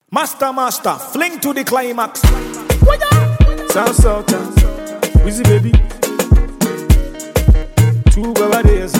Master, fling to the climax. Sound Sultan, Wizzy baby. 2 days.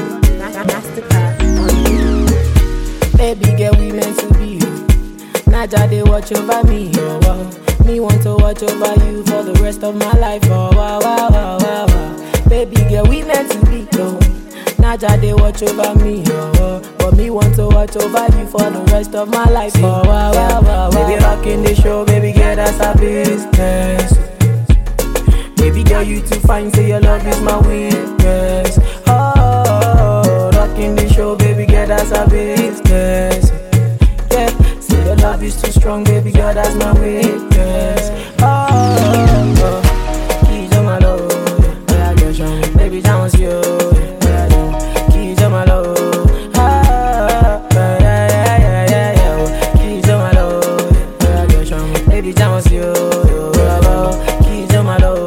Baby girl, we meant to be. Naja, they watch over me, oh wow. Me want to watch over you for the rest of my life, oh wow, wow, wow, wow, wow. Baby girl, we meant to be, oh. Naja, they watch over me, oh wow. But me want to watch over you for the rest of my life, oh wow, wow, wow, wow. Baby, rocking the show, baby girl, that's our business. Baby girl, you too fine, say your love is my weakness. Oh, rocking the show, baby girl, that's our business. Yeah, say your love is too strong, baby girl, that's my weakness. Oh, keys on my love, yeah, girl, show me, baby, that was you. Yeah, keys on my love, yeah. Keys on my love, yeah, girl, show me, baby, that was you. Keys on my love.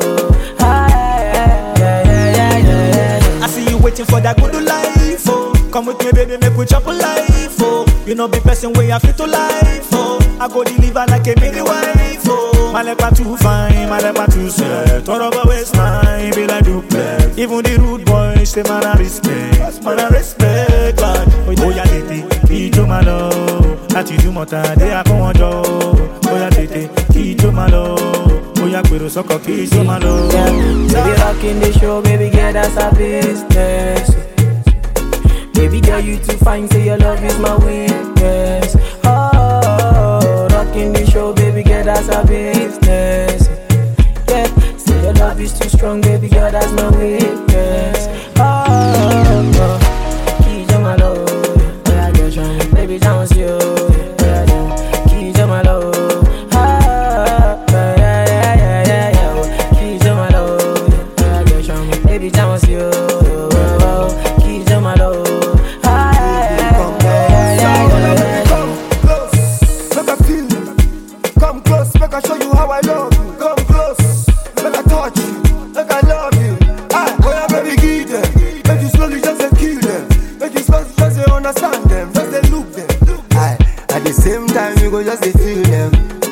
Waiting for that good life, oh. Come with me, baby, make we chop a life, oh. You know, be person where I fit to life, oh. I go deliver like a midwife, oh. My leper too fine, my leper too set. Turn over waistline, be like duplex. Even the rude boys, say man I respect, man I respect, like. Oh yeah, tete, kijo my love. Ati do mota, de a con jo. Oh yeah, tete, kijo my love. Oh yeah, pero soko kijo my love. Baby, rocking the show, baby girl, that's our business. Baby girl, you too fine, say your love is my weakness. Oh, rocking the show, baby girl, that's our business. Yeah, say your love is too strong, baby girl, that's my weakness. Oh, keys on my love, yeah, girl, show me, baby, that was you. Yeah, keys on my love. Baby, that was you. Keys on my low. Come close, make I feel you. Come close, make I show you how I love you. Come close, make I touch you, make I love you. Oh yeah, baby, give them. Make you slowly just kill them. Make you slowly just understand them, just look them. At the same time, you go just feel them.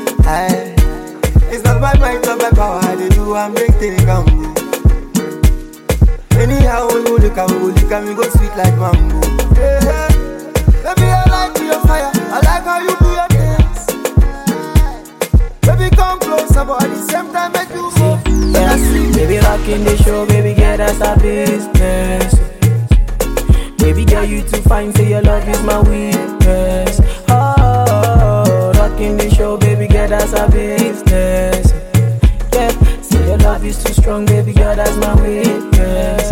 It's not my mind, not my power. They do and make things come. Anyhow, we go look and we go sweet like mango. Yeah. Baby, I like your fire, I like how you do your dance. Baby, come closer, but at the same time, make you move. Yeah. Baby, rocking the show, baby girl, that's our business. Baby girl, you too fine, say your love is my weakness. Oh, rocking the show, baby girl, that's our business. Yeah, say your love is too strong, baby girl, that's my weakness.